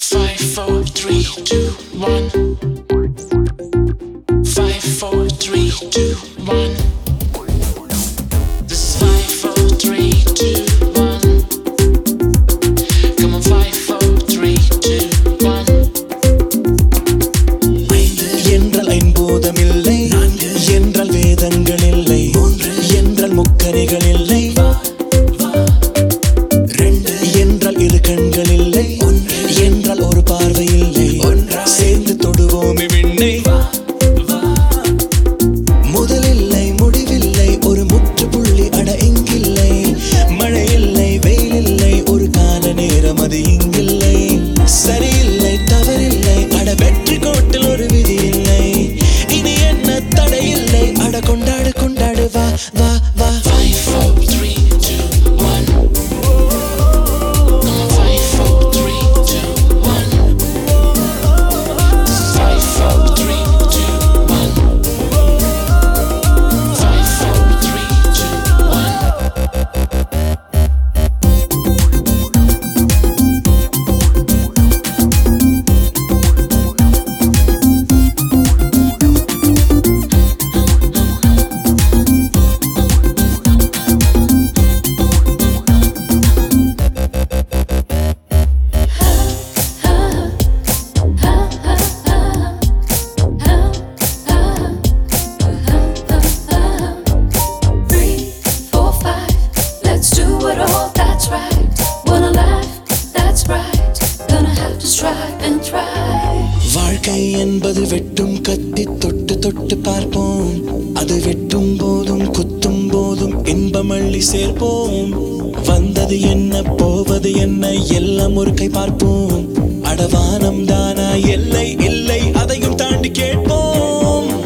5, 4, 3, 2, 1. 5, 4, 3, 2, 1. This is 5, 4, 3, 2, 1. Come on, 5, 4, 3, 2, 1. என்றால் ஐம்பூதம் இல்லை, என்றால் வேதங்கள் இல்லை, என்றால் முக்கரைகள் இல்லை, என்றால் இரு கண்கள் இல்லை, என்றால் ஒரு பார்வை இல்லை, சேர்ந்து தொடுவோமே விண்ணை. முதலில்லை முடிவில்லை ஒரு முற்றுப்புள்ளி அட இங்கில்லை, மழை இல்லை வெயில் இல்லை ஒரு கால நேரம் அது இங்கில்லை, சரியில்லை தவறில்லை அட வெற்றி கோட்டில் ஒரு விதி இல்லை, இனி என்ன தடையில்லை அட கொண்டாடு கொண்டாடு வா வா வா. 5, 4, 3, 2, 1. Come on, 5, 4, 3, 2, 1. This is 5, 4, 3, 2, 1. 5, 4, 3, 2, 1. Let's do it all, that's right. Wanna laugh, that's right. Gonna have to strive and try. வாழ்க்கை என்பது வெட்டும் கத்தி, தொட்டு தொட்டு பார்ப்போம், அது வெட்டும் போதும் குத்தும் போதும் இன்பம் அள்ளி சேர்ப்போம், வந்தது என்ன போவது என்ன எல்லாம் ஒரு கை பார்ப்போம், அடவானம் தானா எல்லை இல்லை அதையும் தாண்டி கேட்போம்.